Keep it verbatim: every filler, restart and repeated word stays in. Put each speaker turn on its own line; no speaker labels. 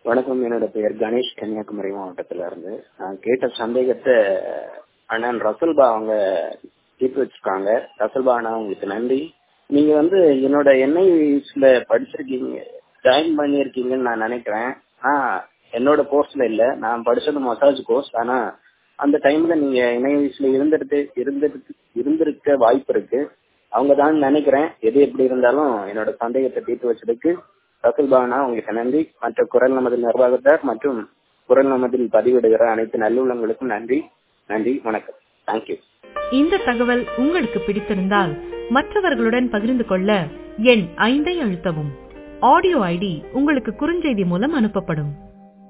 வணக்கம். என்னோட பெயர் கணேஷ், கன்னியாகுமரி மாவட்டத்துல இருந்து. நான் கேட்ட சந்தேகத்தை அண்ணன் ரசல்பா அவங்க தீர்த்து வச்சிருக்காங்க. ரசல்பா அண்ணா, உங்களுக்கு நன்றி. நீங்க வந்து என்னோட என்ஐவிஸ்ல படிச்சிருக்கீங்க, ஜாயின் பண்ணியிருக்கீங்கன்னு நான் நினைக்கிறேன். ஆனா என்னோட கோர்ஸ்ல இல்ல, நான் படிச்சது மசாஜ் கோர்ஸ். ஆனா அந்த டைம்ல நீங்க என்ஐவிஸ்ல இருந்துட்டு இருந்திருக்கு இருந்திருக்க வாய்ப்பு இருக்கு. அவங்க தான் நினைக்கிறேன். எது எப்படி இருந்தாலும் என்னோட சந்தேகத்தை தீர்த்து வச்சதுக்கு ரசல்பானா உங்களுக்கு நன்றி. மற்ற குரல் நமதில் நிர்வாகத்தார் மற்றும் குரல் நமதில் பதிவிடுகிற அனைத்து நல்லுள்ளங்களுக்கும் நன்றி. நன்றி, வணக்கம். தேங்க்யூ.
இந்த தகவல் உங்களுக்கு பிடித்திருந்தால் மற்றவர்களுடன் பகிர்ந்து கொள்ள எண் ஐந்தை அழுத்தவும். ஆடியோ ஐடி உங்களுக்கு குறுஞ்செய்தி மூலம் அனுப்பப்படும்.